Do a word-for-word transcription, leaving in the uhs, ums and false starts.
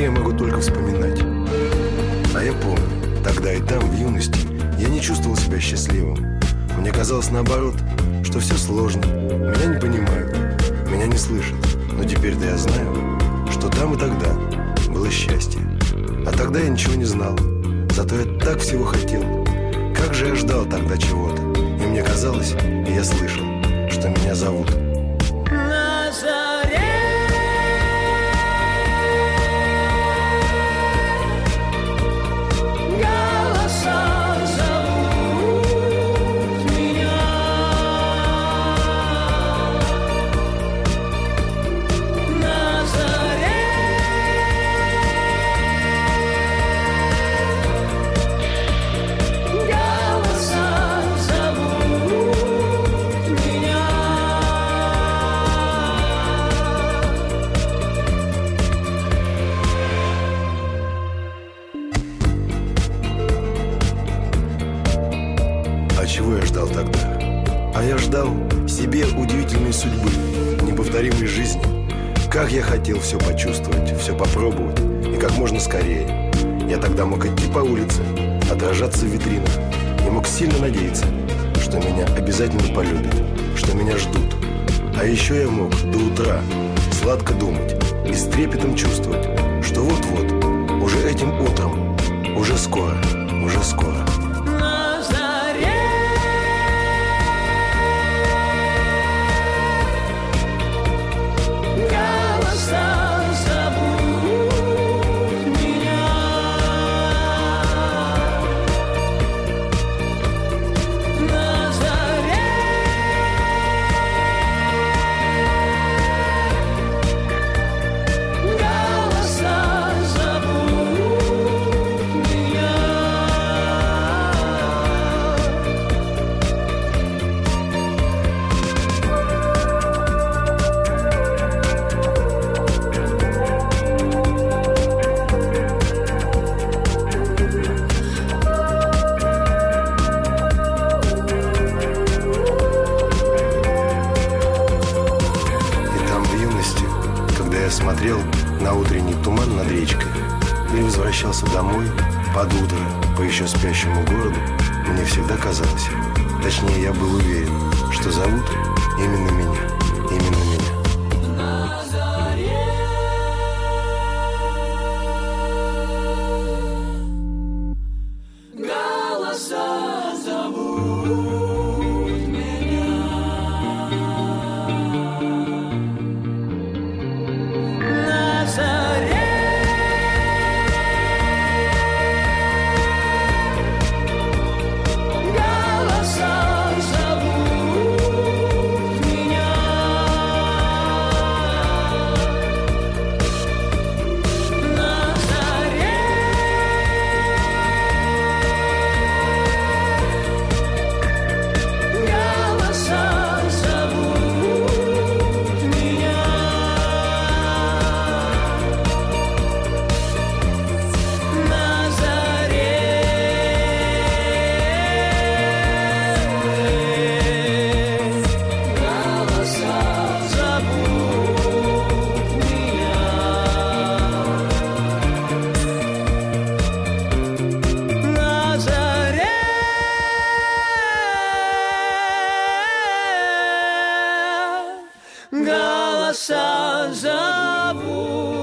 я могу только вспоминать. А я помню, тогда и там, в юности, я не чувствовал себя счастливым. Мне казалось наоборот, что все сложно. Меня не понимают, меня не слышат. Но теперь-то я знаю, что там и тогда было счастье. А тогда я ничего не знал. Зато я так всего хотел. Как же я ждал тогда чего-то. И мне казалось, и я слышал, что меня зовут. Чего я ждал тогда? А я ждал себе удивительной судьбы, неповторимой жизни. Как я хотел все почувствовать, все попробовать, и как можно скорее. Я тогда мог идти по улице, отражаться в витринах, и мог сильно надеяться, что меня обязательно полюбят, что меня ждут. А еще я мог до утра сладко думать и с трепетом чувствовать, что вот-вот, уже этим утром, уже скоро, уже скоро. Смотрел на утренний туман над речкой или возвращался домой под утро по еще спящему городу, мне всегда казалось, точнее я был уверен, что зовут именно меня, именно меня. Голоса зовут.